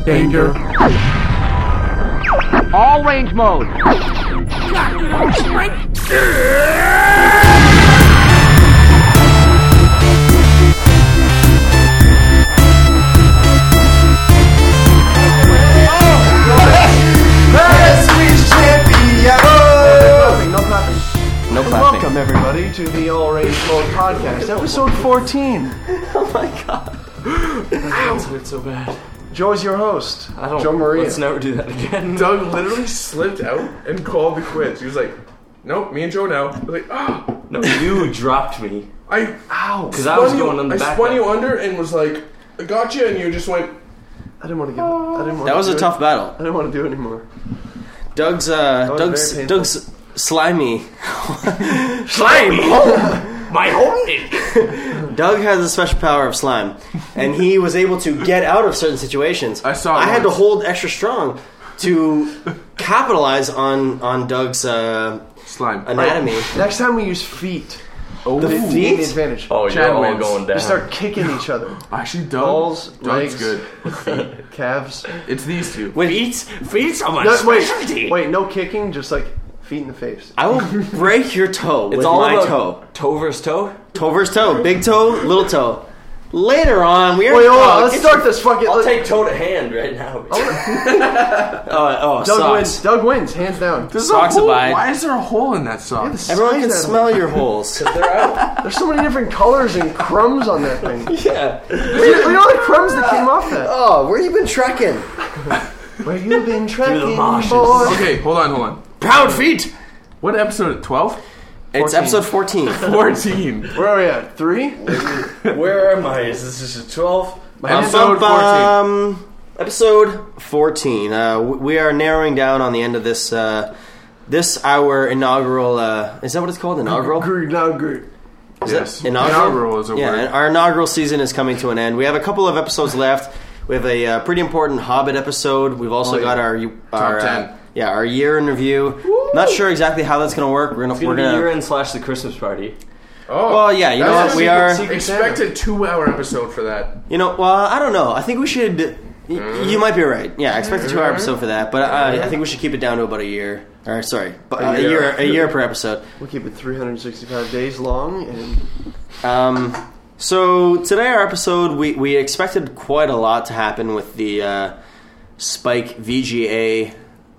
Danger. All range mode. No clapping. Welcome everybody to the All Range Mode podcast, episode 14. Oh my god. That hurt so bad. Joe's your host. Joe Maria. Let's never do that again. Doug literally slipped out and called the quits. He was like, nope, me and Joe now. I was like, oh. No, you dropped me. Ow. Because I was going on the back. I spun you under and was like, I got you, and you just went. I didn't want to give it. I didn't want That to was do a it. tough battle. I didn't want to do it anymore. Doug's slimy. Slime! My home! Doug has a special power of slime, and he was able to get out of certain situations. I saw it I had to once. hold extra strong to capitalize on Doug's Slime. anatomy. Next time we use feet. Oh, To gain feet? the advantage. Oh, Chad you're all wins. going down. You start kicking each other. Actually, Doug. Balls, Doug's legs, good. calves. It's these two. Feet are my No, specialty. wait, no kicking, just like feet in the face. I will break your toe with all my about toe. Toe versus toe? Toe versus toe. Big toe, little toe. Later on, we are. Wait, hold on, let's start this fucking. I'll take toe to hand right now. Doug Doug wins. Doug wins, hands down. There's Socks a hole. abide. Why is there a hole in that sock? Everyone can Size that smell your holes. There's so many different colors and crumbs on that thing. Yeah. Look at all the crumbs that came off that. Oh, where you been trekking? Where you been trekking, marshes. boy? Okay, hold on. Proud feet. What episode? 12? It's 14. episode 14. 14. Where are we at? 3? Where am I? Is this just 12? Episode 14. Episode 14. We are narrowing down on the end of this. This our inaugural. Is that what it's called? Inaugural. Is Yes. that inaugural? Inaugural is a Yeah, word. and our inaugural season is coming to an end. We have a couple of episodes left. We have a pretty important Hobbit episode. We've also got our 10. our year in review. Not sure exactly how that's going to work. We're It's going to gonna be year-end / the Christmas party. Oh. Well, yeah, you know That's what? We a are. Secret Expect a 2-hour episode for that. You know, well, I don't know. I think we should. You might be right. Yeah, I expect a 2-hour episode for that, but I think we should keep it down to about a year. Or sorry, a year per episode. We'll keep it 365 days long. And So today our episode, we expected quite a lot to happen with the Spike VGA.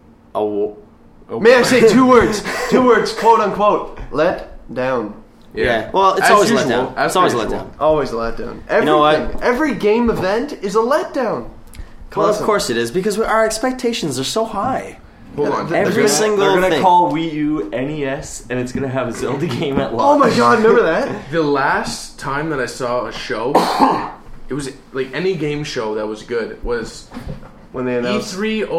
may I say 2 words? 2 words, quote unquote. Let down. Yeah. Well, it's As always usual. let down. As It's always per let usual. down. Always a letdown. Everything. know what? Every game event is a letdown. Well, of Listen. course it is because our expectations are so high. Hold on. Every single They're going to thing. call Wii U NES, and it's going to have a Zelda game at launch. Oh my god, remember that? The last time that I saw a show, it was like any game show that was good, was When they announced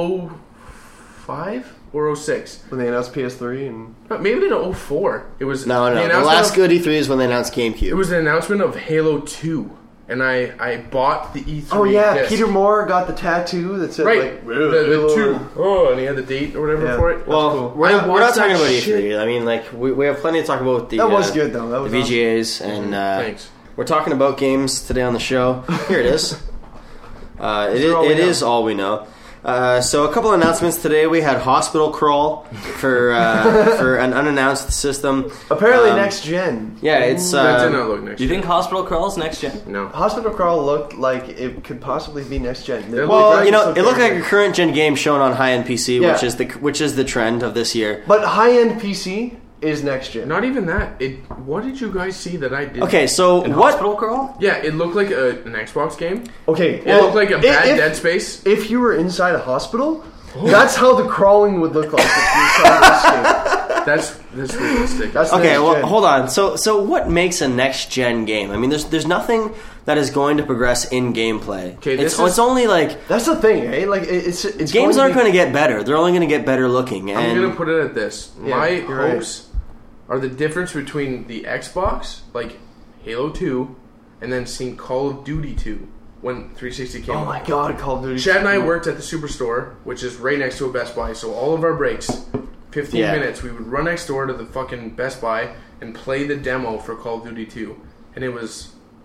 E3 or 06. when they announced PS3 and Maybe in 04. It was No. The announcement last of- good E3 is when they announced It GameCube. was an announcement of Halo 2, and I bought the E3. oh yeah, disc. Peter Moore got the tattoo that said Right, like the 2. Oh, and he had the date or whatever Yeah. for it. Well, cool. we're not watched talking that about shit. E3. I mean, like we have plenty to talk about with the. That was good though. That The was VGAs and Thanks. we're talking about games today on the show. Here it is. It is all we know. So a couple announcements today. We had Hospital Crawl for an unannounced system. Apparently next gen. Yeah, it's That did not look next. Do you think Hospital Crawl's next gen? No. Hospital Crawl looked like it could possibly be next gen. well, you know, it looked like a current gen game shown on high end PC, Yeah. which is the trend of this year. But high end PC is next gen. Not even that. What did you guys see that I did? Okay, so In what? Hospital Crawl? Yeah, it looked like an Xbox game. Okay, It looked like a bad Dead Space. If you were inside a hospital, that's how the crawling would look like if you were inside this game. That's realistic. That's Okay, next well, gen. hold on. So what makes a next gen game? I mean, there's nothing that is going to progress in gameplay. Okay, this it's is- only like That's the thing, eh? Like it's games aren't going going to get better. They're only going to get better looking. I'm And gonna put it at this. Yeah, My you're right. hopes are the difference between the Xbox, like Halo 2, and then seeing Call of Duty 2 when 360 came Oh out. my god, Call of Duty. Chad and I worked at the Superstore, which is right next to a Best Buy, so all of our breaks, 15 Yeah. minutes, we would run next door to the fucking Best Buy and play the demo for Call of Duty 2. And it was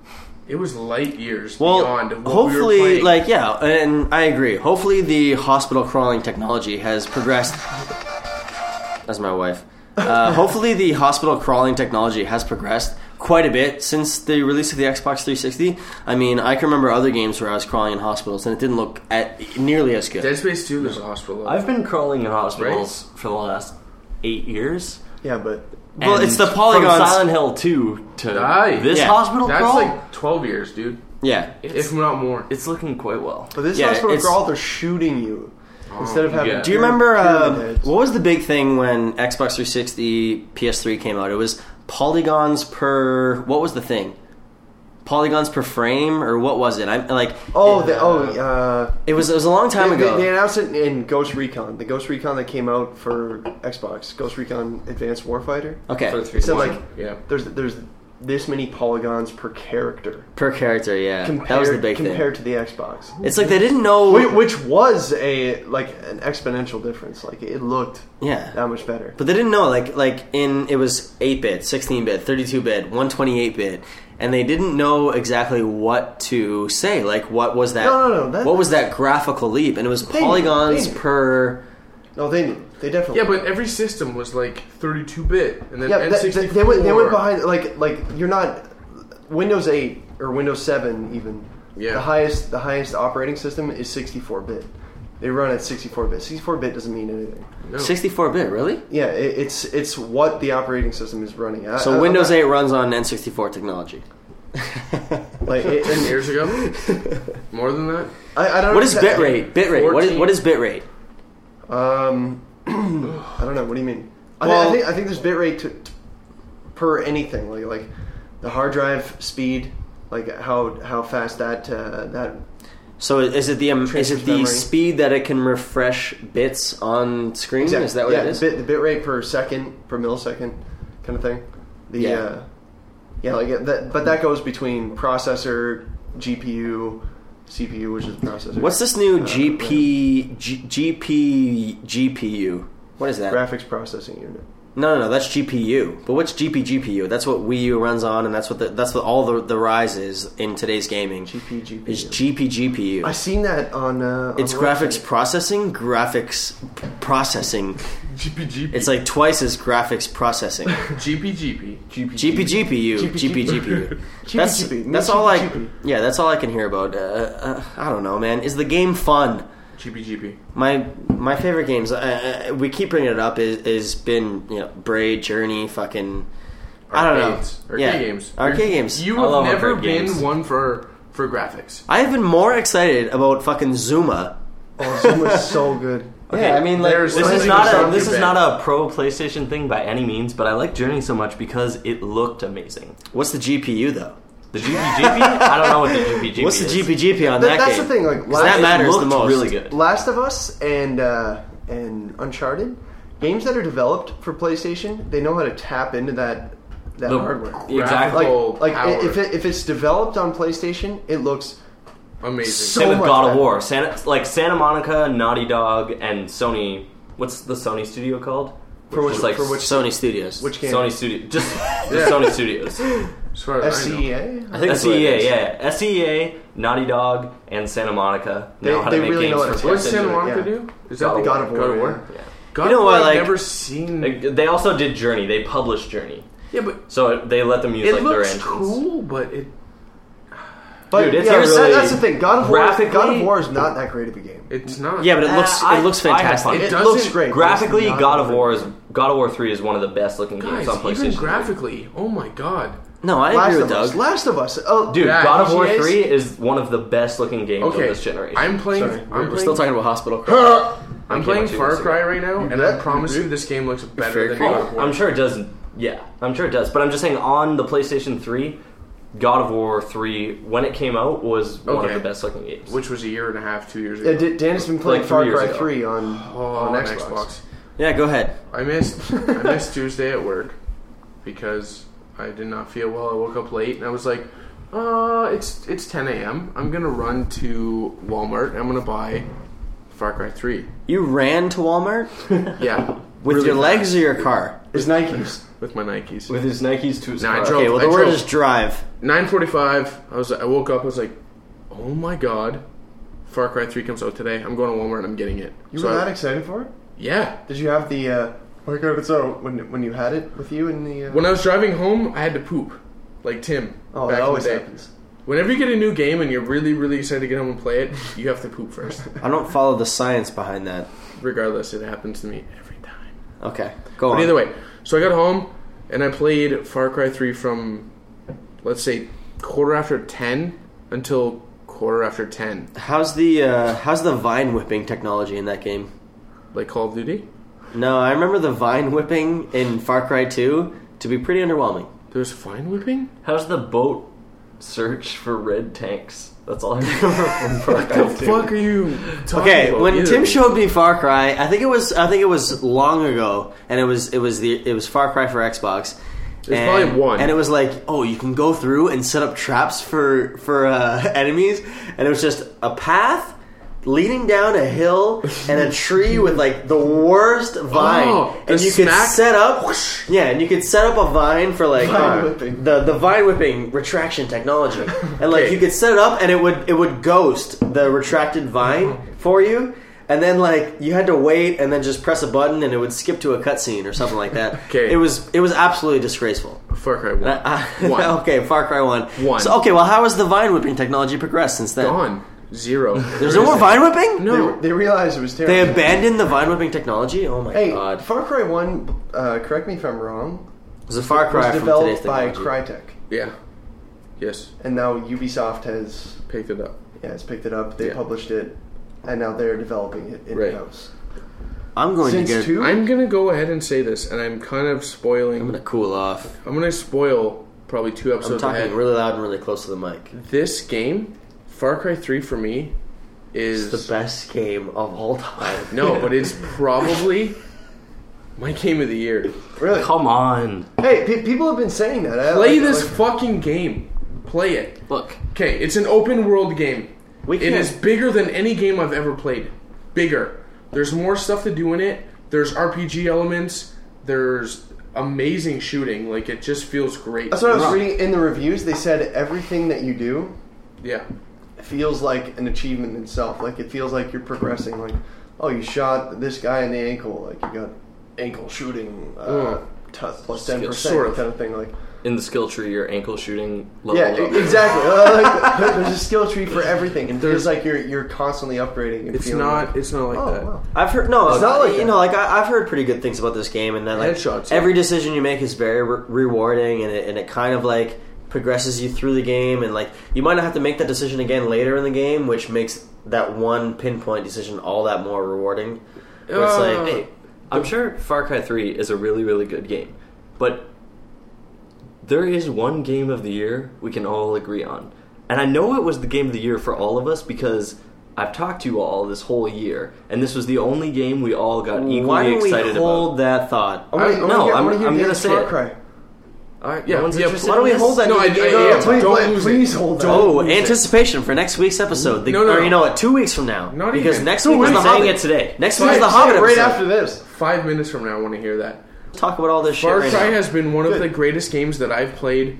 It was light years Well, beyond what hopefully, we were playing. like, yeah, and I agree. Hopefully, the hospital crawling technology has progressed. That's my wife. Hopefully, the hospital crawling technology has progressed quite a bit since the release of the Xbox 360. I mean, I can remember other games where I was crawling in hospitals, and it didn't look nearly as good. Dead Space 2, there's a hospital. I've been crawling in hospitals for the last 8 years. Yeah, but Well, And it's the polygons. From Silent Hill 2 to Aye. this Yeah. hospital That's crawl, like 12 years, dude. Yeah. If not more. it's looking quite well. this Yeah, hospital it's- crawl, they're shooting you instead of having. yeah. Do you remember pyramid heads. what was the big thing when Xbox 360, PS3 came out? It was polygons per. What was the thing? Polygons per frame, or what was it? I'm like. It was a long time ago. They announced it in Ghost Recon. The Ghost Recon that came out for Xbox, Ghost Recon Advanced Warfighter. Okay, For It said 360. like Yeah. there's this many polygons per character per character. Yeah, that was the big thing. compared to the Xbox, It's like they didn't know. which was an exponential difference. Like it looked Yeah, that much better. but they didn't know. It was 8-bit, 16-bit, 32-bit, 128-bit, and they didn't know exactly what to say. Like, what was that? No, what was that graphical leap? And it was polygons they knew. per. No, they knew. They definitely. Yeah, but every system was like 32-bit, and then Yeah, N64. they went behind like you're not Windows 8 or Windows 7 even. Yeah. The highest operating system is 64-bit. They run at 64-bit. 64-bit doesn't mean anything. No. 64-bit, really? Yeah, it's what the operating system is running. So Windows 8 runs on N64 technology. like 10 years ago? More than that? I don't know What is exactly- bitrate? Bitrate. What is bitrate? I don't know. What do you mean? Well- I think there's bitrate per anything. Like the hard drive speed, like how fast that. So is it the Transfers memory. speed that it can refresh bits on screen? Exactly. Is that what yeah, it is? the bit rate per second, per millisecond, kind of thing. Yeah. Like that. But that goes between processor, GPU, CPU, which is processor. What's this new GPU? What is that? graphics processing unit? No, that's GPU. But what's GPU? That's what Wii U runs on, and that's what all the rise is in today's gaming. GPU. Is GPU. I seen that on. It's the graphics website. processing. GPGP. It's like twice as graphics processing. GPGP. GPU. That's GPGP. that's all I. GPGP. Yeah, that's all I can hear about. I don't know, man. Is the game fun? GPGP. My favorite games. We keep bringing it up. Is been Braid, Journey, fucking. I don't know. Arcade games. Arcade games. You I have love never arcade been games. one for graphics. I have been more excited about fucking Zuma. Oh, Zoom was so good. Yeah, I mean, like, there's- This is Something not something this is bad. not a pro PlayStation thing by any means, but I like Journey so much because it looked amazing. what's the GPU though? The GPGP? I don't know what the GPGP What's the is. GPGP on that That's game? the thing. Like 'Cause that It matters looked the most. really good. Last of Us and Uncharted, games that are developed for PlayStation, they know how to tap into that The- hardware. Exactly. Graphical Like power. if it's developed on PlayStation, it looks Amazing. So Same with much God of better. War. Santa Monica, Naughty Dog, and Sony. What's the Sony studio called? For which- Just like for which- Sony Studios. which game? Sony Studio. Just Sony Studios. As far as I know. SCEA. I think that's what it SCEA, is. yeah. SCEA, Naughty Dog, and Santa Monica know how to they make really games know how for to What does tap Santa into it, Monica yeah. do? Is that the God of War, God of yeah. War? Yeah. God You know of what, War, I've like- never seen. They also did Journey. They published Journey. Yeah, but So they let them use it like their looks engines. cool, but it. But Dude, it's yeah, really- that's the thing. God of War. graphically- God of War is not that great of a game. It's not. Yeah, but it looks I looks had fantastic. fun. It It doesn't- looks great. but it's Graphically, not God of very War good. God of War 3 is one of the best looking Guys, games on PlayStation. even graphically, oh my god. No, I Last agree of with Us. Doug. Last of Us. Oh, Dude, Yeah, God of War GTAs? 3 is one of the best looking games Okay, of this generation. I'm playing. Sorry, We're still talking about Hospital Crawl. I'm came playing out 2 Far weeks ago. Cry right now, and Yeah, I promise you you, this game looks better Fair than call. God of War. I'm sure it does. Yeah, I'm sure it does. But I'm just saying, on the PlayStation 3, God of War 3, when it came out, was one of Okay. the best looking games. Which was a year and a half, 2 years ago. Yeah, Dan's been playing Like 3 Far years Cry ago. 3 on on Xbox. Yeah, go ahead. I missed Tuesday at work because I did not feel well. I woke up late and I was like, it's 10 a.m. I'm gonna run to Walmart and I'm gonna buy Far Cry 3. You ran to Walmart Yeah. with Really your legs fast. or your car? His Nikes. With my Nikes. With his Nikes to his Nah, I car. drove- Okay, well the I word drove- is drive. 9:45. I woke up. I was like, "Oh my god, Far Cry 3 comes out today. I'm going to Walmart and I'm getting it." You So were I- that excited for it? Yeah. Did you have the? Oh my god, it's out when you had it with you in the. When I was driving home, I had to poop, like Tim. Oh, back that in always the day. happens. Whenever you get a new game and you're really, really excited to get home and play it, you have to poop first. I don't follow the science behind that. Regardless, it happens to me every time. Okay, go But on. either way, so I got home and I played Far Cry 3 from, let's say, 10:15 until 10:15. How's the vine whipping technology in that game? Like Call of Duty. No, I remember the vine whipping in Far Cry 2 to be pretty underwhelming. There's vine whipping? How's the boat search for red tanks? That's all I remember from Far What Cry the 2. fuck are you talking Okay, about? when Either Tim way. showed me Far Cry, I think it was long ago, and it was Far Cry for Xbox. There's probably one. and it was like, oh, you can go through and set up traps for enemies, and it was just a path leading down a hill and a tree with like the worst vine, Oh, and the you could smack- set up, and you could set up a vine for like Vine whipping. the vine whipping retraction technology, and like Okay. you could set it up, and it would ghost the retracted vine for you. And then, like, you had to wait and then just press a button and it would skip to a cutscene or something like that. Okay. It was absolutely disgraceful. Far Cry 1. One. Okay, Far Cry 1. One. So, okay, well, how has the vine whipping technology progressed since then? Gone. Zero. There's no more vine whipping? No. They realized it was They terrible. abandoned the vine whipping technology? Oh my Hey, god. Far Cry 1, correct me if I'm wrong, It was a Far was Cry from today's developed by technology. Crytek. Yeah. Yes. And now Ubisoft has Picked it up. picked it up, they Yeah. published it, and now they're developing it Right. in-house. I'm going Since to get... 2? I'm gonna go ahead and say this, and I'm kind of spoiling. I'm going to cool off. I'm gonna spoil probably 2 I'm episodes talking ahead. really loud and really close to the mic. This game, Far Cry 3 for me, is It's the best game of all time. No, but it's probably my game of the year. Really? Come on. Hey, people have been saying that. Play this fucking game. Play it. Look. Okay, it's an open world game. We It can't- is bigger than any game I've ever played. Bigger. There's more stuff to do in it. There's RPG elements. There's amazing shooting. Like, it just feels great. That's what I was reading in the reviews. They said everything that you do Yeah. feels like an achievement in itself. Like, it feels like you're progressing. Like, oh, you shot this guy in the ankle. Like, you got ankle shooting plus 10% Sort of. kind of thing. Like, In the skill tree, your ankle shooting level yeah, up. exactly. There's a skill tree for everything, and it feels like you're constantly upgrading. And It's feeling not like, it's not like oh, that. wow. I've heard no, It's not like you that. know, like I've heard pretty good things about this game, and that like Headshots, yeah. every decision you make is very rewarding, and it kind of like progresses you through the game, and like you might not have to make that decision again later in the game, which makes that one pinpoint decision all that more rewarding. Where it's like, Hey, I'm sure Far Cry 3 is a really, really good game, but there is one game of the year we can all agree on. And I know it was the game of the year for all of us because I've talked to you all this whole year, and this was the only game we all got equally why don't we excited hold about. that thought? I wanna no, hear- I I'm- wanna hear I'm gonna Dave's say Far it. Cry. All right, Yeah, no one's yeah, interested why don't in we this? hold that? No, I No, please, don't lose please it. hold that. Don't Oh, lose it. anticipation for next week's episode. No, no, Or no. you know what? 2 weeks from now. Not because even. next 2 week is weeks. the I'm saying Hobbit. it today. Next week is the Fine. Hobbit right episode. after this. 5 minutes from now I want to hear that. Talk about all this shit Far right Cry now. has been one of Good. the greatest games that I've played.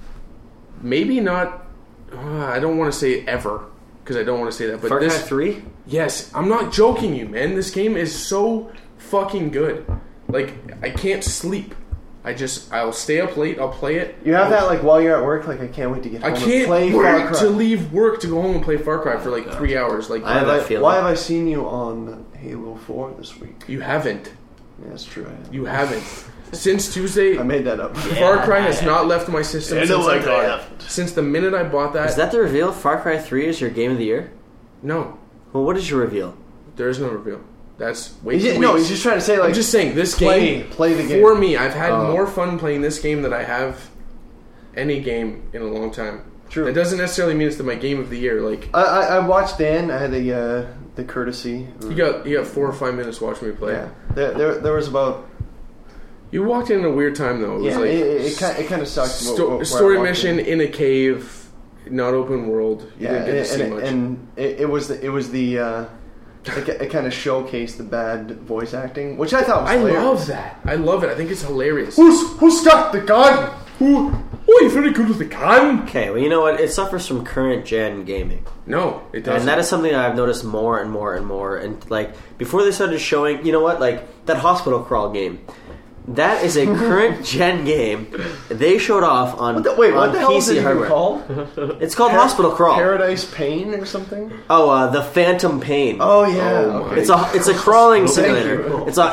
Maybe not. I don't want to say ever because I don't want to say that. But Far Cry this, 3? yes, I'm not joking, you man. This game is so fucking good. Like I can't sleep. I'll stay up late. I'll play it. You have that like while you're at work. Like I can't wait to get I home and can't play Far wait Cry. to leave work to go home and play Far Cry for like 3 hours. Like I have that feeling. Why have I seen you on Halo 4 this week? you haven't. Yeah, that's true. I have. You haven't. Since Tuesday, I made that up. Far Cry has not left my system since the minute I bought that. Is that the reveal? Far Cry 3 is your game of the year? No, Well, what is your reveal? there is no reveal. That's way He's too just, no, weeks. he's just trying to say like. I'm just saying this play- game. play the game. For me, I've had Oh. more fun playing this game than I have any game in a long time. True. That doesn't necessarily mean it's my game of the year. Like I watched Dan. I had the courtesy. you got 4 or 5 minutes watching me play. Yeah. There was about. You walked in at a weird time though. It was Yeah, like it kind of sucked. where I story walked mission in. in a cave, not open world. You Yeah, didn't get to see much. and it was the it kind of showcased the bad voice acting, which I thought was I hilarious. love that. I love it. I think it's hilarious. Who's got the gun? Oh, you're very good with the gun. Okay, well, you know what? It suffers from current gen gaming. No, it doesn't. And that is something I've noticed more and more and more. And, like, before they started showing, you know what? Like, that Hospital Crawl game. That is a current gen game. They showed off on What the on hell is it PC even hardware. called? It's called Hospital Crawl. Paradise Pain or something? The Phantom Pain. Oh yeah. Oh, okay. It's a crawling Thank simulator. you. It's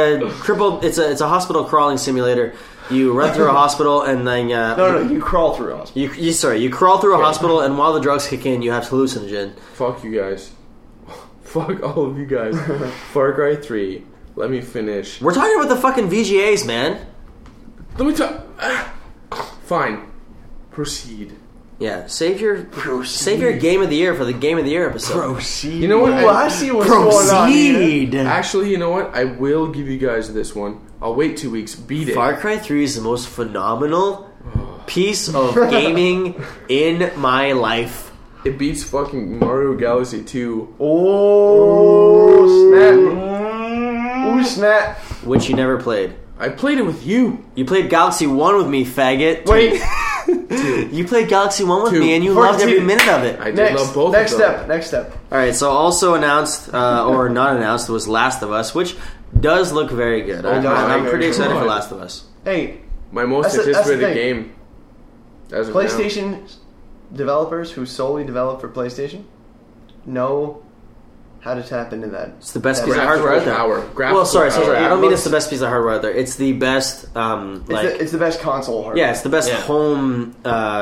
a hospital crawling simulator. You run through a hospital and then No, you crawl through a hospital. you crawl through a hospital, and while the drugs kick in, you have hallucinogen. Fuck you guys. Fuck all of you guys. Far Cry 3. Let me finish. We're talking about the fucking VGAs, man. Let me talk. Fine. Proceed. Yeah, save your game of the year for the game of the year episode. Proceed. You know what? Ooh, I see what's going on here. Actually, you know what? I will give you guys this one. I'll wait 2 weeks. Beat it. Far Cry 3 is the most phenomenal piece of gaming in my life. It beats fucking Mario Galaxy 2. Oh, snap. Ooh, snap. Which you never played. I played it with you. You played Galaxy 1 with me, faggot. Wait. You played Galaxy 1 with 2. me and you First loved every two. minute of it. I did love both of them. Next step. Alright, so also announced, or not announced, was Last of Us, which does look very good. I'm very pretty excited good. for Last of Us. Hey, My most That's the anticipated thing. game. As of now. PlayStation developers who solely develop for PlayStation know how to tap into that. It's the best That's piece of Graphical hardware out there. power. Well, Graphical sorry. power. I don't mean it's the best piece of hardware out there. It's the best, It's the best console hardware. yeah, it's the best Yeah. home,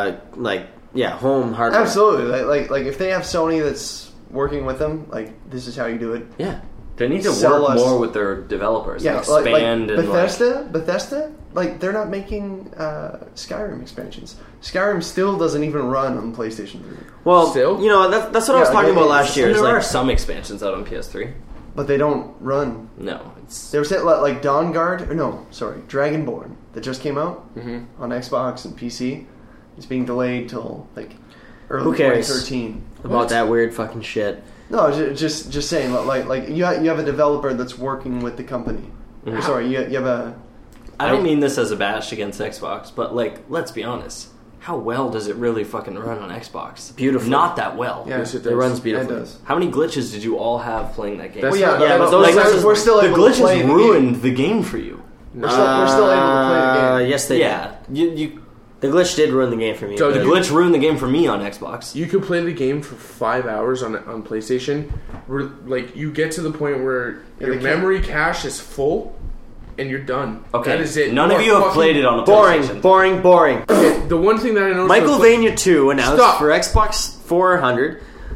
home hardware. Absolutely. Like if they have Sony that's working with them, like this is how you do it. Yeah. They need to Sell work us- more with their developers. Yeah, and expand and Bethesda, like they're not making Skyrim expansions. Skyrim still doesn't even run on PlayStation 3, Well, Still? you know, that's what I was Yeah, talking about it- last year. And It's there are like, some expansions out on PS3. but they don't run. No, it's They were saying like Dawnguard, or no, sorry, Dragonborn that just came out on Xbox and PC. It's being delayed till like early Who cares? 2013. about that weird fucking shit. No, just saying like you have a developer that's working with the company. Sorry, you have a. I don't mean this as a bash against Xbox, but like, let's be honest. How well does it really fucking run on Xbox? Beautifully. Not that well. Yeah, Yes, it It does. runs It beautifully. does. How many glitches did you all have playing that game? That's Well, yeah, not- yeah, but those those- we're still the able to play glitches the game. ruined the game for you. We're still able to play the game. Yes, they Yeah, did. The glitch did ruin the game for me. So but- the glitch ruined the game for me on Xbox. You could play the game for 5 hours on PlayStation. Where, like, you get to the point where your they can't- memory cache is full, and you're done. Okay, That is it. none of you have played it on a PlayStation. boring. The one thing that I noticed. Michael was- Vania 2 announced Stop. for Xbox 400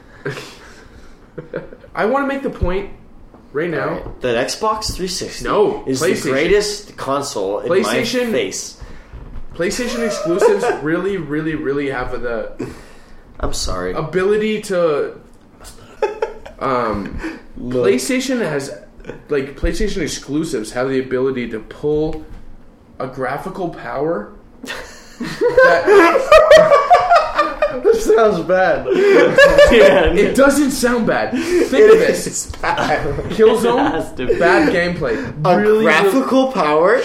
I want to make the point right now. that Xbox 360 No, is the PlayStation. greatest console in my PlayStation- face. PlayStation exclusives really, really, really have the I'm sorry. ability to. PlayStation has, like, PlayStation exclusives have the ability to pull a graphical power. that, This sounds bad. it doesn't sound bad. Think of this: has to Killzone, be. bad gameplay. A Really, graphical power?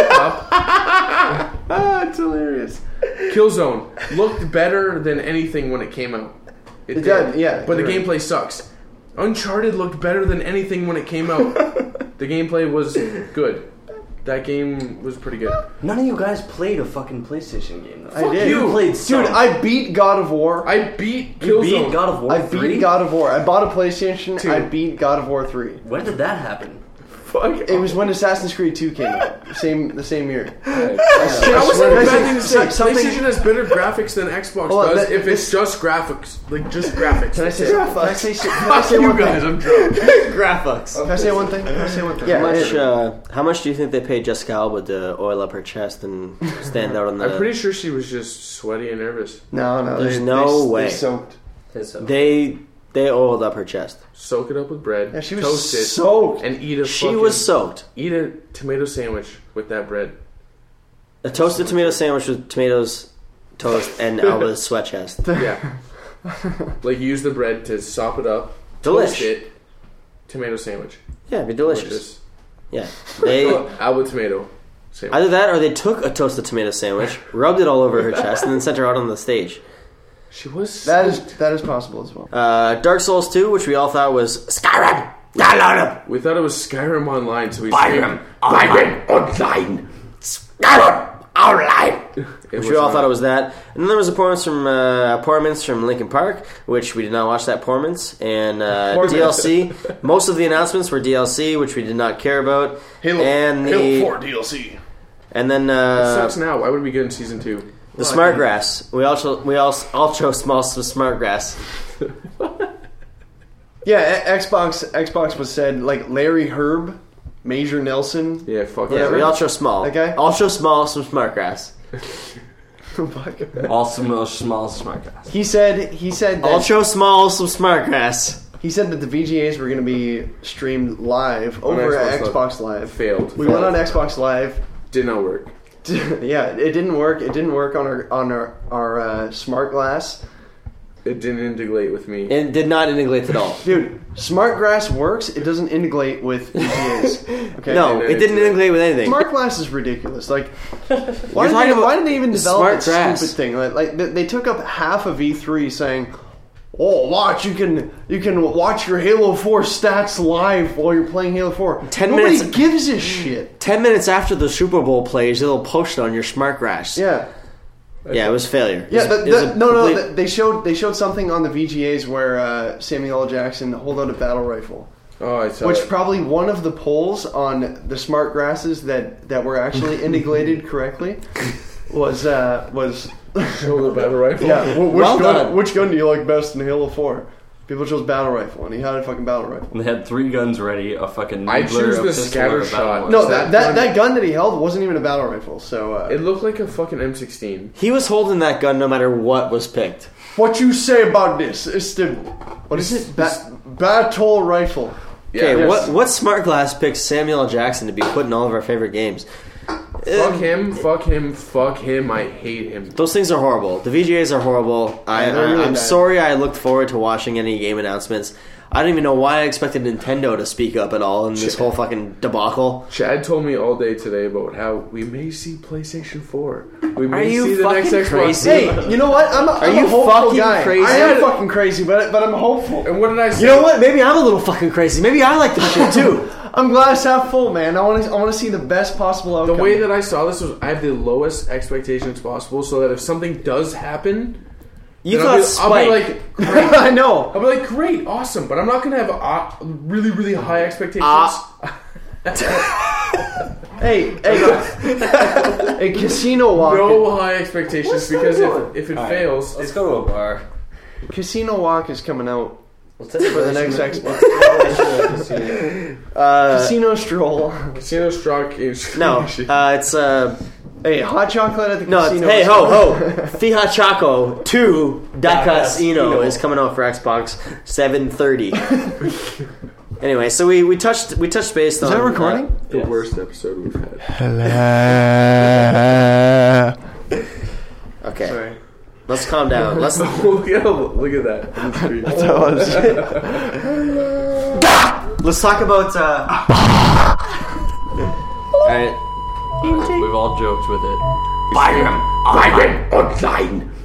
It's hilarious. Killzone looked better than anything when it came out. It did, yeah, But the you're right. gameplay sucks. Uncharted looked better than anything when it came out. The gameplay was good. That game was pretty good. None of you guys played a fucking PlayStation game. Though. I did. You played some. Dude, I beat God of War. I beat You Killzone. beat God of War I 3? beat God of War. I bought a PlayStation. 2. I beat God of War 3. When did that happen? Fuck. It was when Assassin's Creed 2 came out. The same year. How was that a bad thing to say? Something- PlayStation has better graphics than Xbox Hold on, does that- if it's just graphics. Like, just graphics. Can I say Fuck one thing? I'm drunk. Graphics. Can I say one thing? Yeah, how much do you think they paid Jessica Alba to oil up her chest and stand out on the... I'm pretty sure she was just sweaty and nervous. No. There's no way. They soaked. They oiled up her chest. Soak it up with bread. Yeah, she was toast it, soaked. and eat a. She was soaked. Eat a tomato sandwich with that bread. A toasted tomato sandwich with tomatoes, toast, and Alba's sweat chest. Yeah. Like, use the bread to sop it up. Delish. Toast it. tomato sandwich. Yeah, it'd be delicious. Yeah, Alba tomato sandwich. either that or they took a toasted tomato sandwich, rubbed it all over her chest, and then sent her out on the stage. She was That is possible as well. Dark Souls 2, which we all thought was Skyrim. Download We thought it was Skyrim Online, so we Skyrim online. Skyrim online. which we all thought it was that. And then there was a performance from Linkin Park, which we did not watch that performance. And DLC. Most of the announcements were DLC, which we did not care about. Halo 4 DLC. And then sucks now. Why would we get in season 2? the smart grass. We all chose some smart grass. Yeah, Xbox was said like Larry Herb, Major Nelson. Yeah, fuck Yeah, that. we all chose small. Okay. All chose small, some smart grass. Also, small smart guys. He said All that, chose small, some smart grass. he said that the VGAs were going to be streamed live over at Xbox Live. Failed. We went on Xbox Live. Did not work. Yeah, it didn't work. It didn't work on our smart glass. It didn't integrate with me. It did not integrate at all. Dude, smart glass works. It doesn't integrate with VGAs. Okay. No, it didn't integrate with anything. Smart glass is ridiculous. Like, why talking about did they even develop smart that grass. stupid thing? Like they took up half of E3 saying, "Oh, watch! You can watch your Halo 4 stats live while you're playing Halo 4." 10 Nobody minutes- gives a shit. 10 minutes after the Super Bowl plays, it'll post on your smart grass. Yeah. Yeah, it was a failure. Yeah, It was a complete- they showed something on the VGAs where Samuel L. Jackson hold out a battle rifle, Oh, I saw which it. probably one of the polls on the smart grasses that were actually integrated correctly was Show the battle rifle. yeah. Well done. Which gun do you like best in Halo 4? People chose battle rifle, and he had a fucking battle rifle. And they had 3 guns ready, a fucking I needler, choose a the pistol, scatter and a battle shot. rifle. No, that that gun that he held wasn't even a battle rifle. So It looked like a fucking M16. He was holding that gun no matter what was picked. what you say about this? It's the what is it? Battle rifle. Okay, Yeah, what smart glass picked Samuel L. Jackson to be put in all of our favorite games? Fuck him, fuck him, fuck him. I hate him. Those things are horrible. The VGAs are horrible. they're really I'm bad. sorry I looked forward to watching any game announcements. I don't even know why I expected Nintendo to speak up at all in this whole fucking debacle. Chad told me all day today about how we may see PlayStation 4. We may Are you see the next fucking Xbox. crazy? Hey, you know what? I'm you a hopeful fucking guy. crazy? I am fucking crazy, but I'm hopeful. And what did I say? You know what? Maybe I'm a little fucking crazy. Maybe I like this shit too. I'm glass half full, man. I want to see the best possible outcome. The way that I saw this was I have the lowest expectations possible, so that if something does happen, You then thought I'll be Spike. like, great. I know. I'll be like, great, awesome, but I'm not gonna have really, really high expectations. Hey, a casino walk. No high expectations because if it fails, Let's go to a bar. Casino walk is coming out for the next Xbox. Casino stroll. Casino Struck is No, it's Hey, hot chocolate at the no. It's, casino. hey ho ho, Fija Choco 2 Da Casino is coming out for Xbox 730. Anyway, so we touched base on Is that recording? the worst episode we've had. Okay, Sorry. let's calm down. Let's look at that. On the screen. let's talk about. All right. We've all joked with it. Skyrim online.